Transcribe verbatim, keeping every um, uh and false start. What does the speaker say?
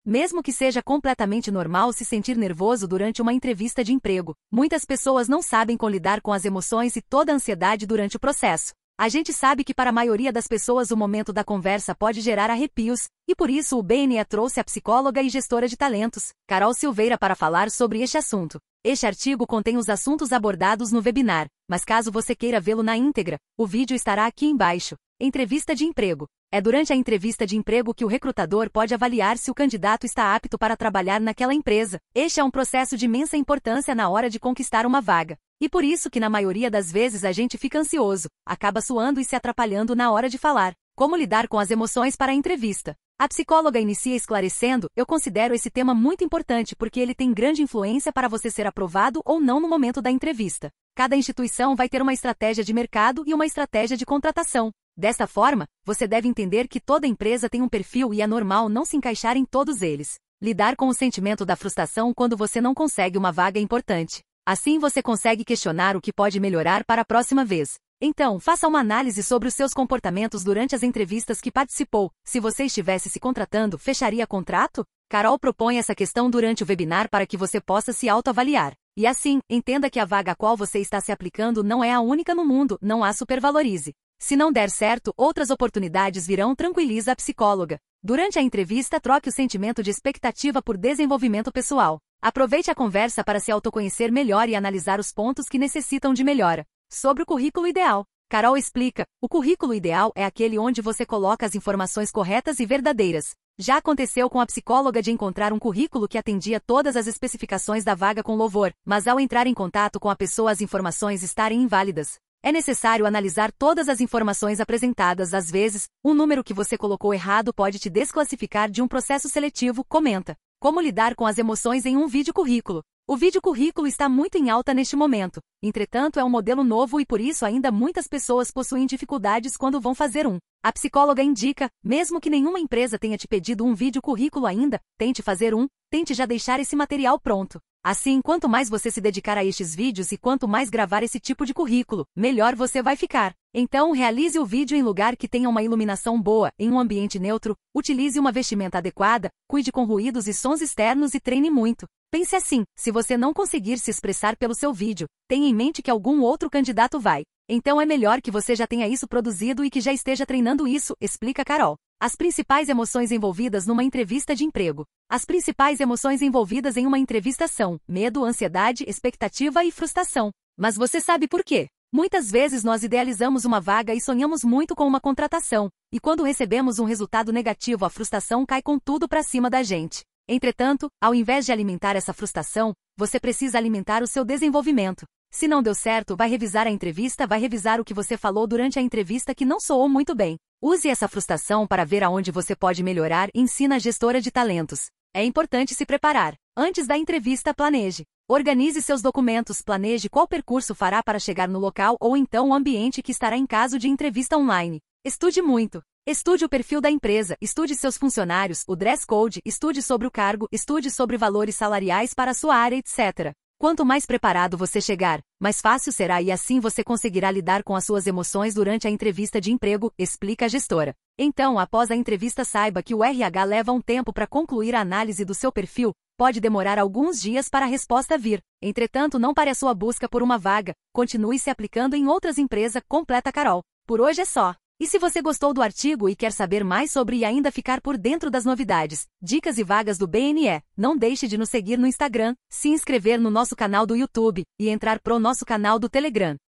Mesmo que seja completamente normal se sentir nervoso durante uma entrevista de emprego, muitas pessoas não sabem como lidar com as emoções e toda a ansiedade durante o processo. A gente sabe que para a maioria das pessoas o momento da conversa pode gerar arrepios, e por isso o B N E trouxe a psicóloga e gestora de talentos, Carol Silveira, para falar sobre este assunto. Este artigo contém os assuntos abordados no webinar, mas caso você queira vê-lo na íntegra, o vídeo estará aqui embaixo. Entrevista de emprego. É durante a entrevista de emprego que o recrutador pode avaliar se o candidato está apto para trabalhar naquela empresa. Este é um processo de imensa importância na hora de conquistar uma vaga. E por isso que na maioria das vezes a gente fica ansioso, acaba suando e se atrapalhando na hora de falar. Como lidar com as emoções para a entrevista? A psicóloga inicia esclarecendo: eu considero esse tema muito importante porque ele tem grande influência para você ser aprovado ou não no momento da entrevista. Cada instituição vai ter uma estratégia de mercado e uma estratégia de contratação. Desta forma, você deve entender que toda empresa tem um perfil e é normal não se encaixar em todos eles. Lidar com o sentimento da frustração quando você não consegue uma vaga é importante. Assim você consegue questionar o que pode melhorar para a próxima vez. Então, faça uma análise sobre os seus comportamentos durante as entrevistas que participou. Se você estivesse se contratando, fecharia contrato? Carol propõe essa questão durante o webinar para que você possa se autoavaliar. E assim, entenda que a vaga a qual você está se aplicando não é a única no mundo, não a supervalorize. Se não der certo, outras oportunidades virão, tranquiliza a psicóloga. Durante a entrevista, troque o sentimento de expectativa por desenvolvimento pessoal. Aproveite a conversa para se autoconhecer melhor e analisar os pontos que necessitam de melhora. Sobre o currículo ideal, Carol explica: o currículo ideal é aquele onde você coloca as informações corretas e verdadeiras. Já aconteceu com a psicóloga de encontrar um currículo que atendia todas as especificações da vaga com louvor, mas ao entrar em contato com a pessoa as informações estarem inválidas. É necessário analisar todas as informações apresentadas. Às vezes, um número que você colocou errado pode te desclassificar de um processo seletivo, comenta. Como lidar com as emoções em um vídeo currículo? O vídeo currículo está muito em alta neste momento. Entretanto, é um modelo novo e por isso ainda muitas pessoas possuem dificuldades quando vão fazer um. A psicóloga indica: mesmo que nenhuma empresa tenha te pedido um vídeo currículo ainda, tente fazer um, tente já deixar esse material pronto. Assim, quanto mais você se dedicar a estes vídeos e quanto mais gravar esse tipo de currículo, melhor você vai ficar. Então, realize o vídeo em lugar que tenha uma iluminação boa, em um ambiente neutro, utilize uma vestimenta adequada, cuide com ruídos e sons externos e treine muito. Pense assim: se você não conseguir se expressar pelo seu vídeo, tenha em mente que algum outro candidato vai. Então é melhor que você já tenha isso produzido e que já esteja treinando isso, explica Carol. As principais emoções envolvidas numa entrevista de emprego. As principais emoções envolvidas em uma entrevista são medo, ansiedade, expectativa e frustração. Mas você sabe por quê? Muitas vezes nós idealizamos uma vaga e sonhamos muito com uma contratação, e quando recebemos um resultado negativo, a frustração cai com tudo para cima da gente. Entretanto, ao invés de alimentar essa frustração, você precisa alimentar o seu desenvolvimento. Se não deu certo, vai revisar a entrevista, vai revisar o que você falou durante a entrevista que não soou muito bem. Use essa frustração para ver aonde você pode melhorar. Ensina a gestora de talentos. É importante se preparar. Antes da entrevista, planeje. Organize seus documentos, planeje qual percurso fará para chegar no local ou então o ambiente que estará em caso de entrevista online. Estude muito. Estude o perfil da empresa, estude seus funcionários, o dress code, estude sobre o cargo, estude sobre valores salariais para a sua área, etcétera. Quanto mais preparado você chegar, mais fácil será e assim você conseguirá lidar com as suas emoções durante a entrevista de emprego, explica a gestora. Então, após a entrevista, saiba que o R H leva um tempo para concluir a análise do seu perfil, pode demorar alguns dias para a resposta vir. Entretanto, não pare a sua busca por uma vaga, continue se aplicando em outras empresas, completa Carol. Por hoje é só. E se você gostou do artigo e quer saber mais sobre e ainda ficar por dentro das novidades, dicas e vagas do B N E, não deixe de nos seguir no Instagram, se inscrever no nosso canal do YouTube e entrar pro nosso canal do Telegram.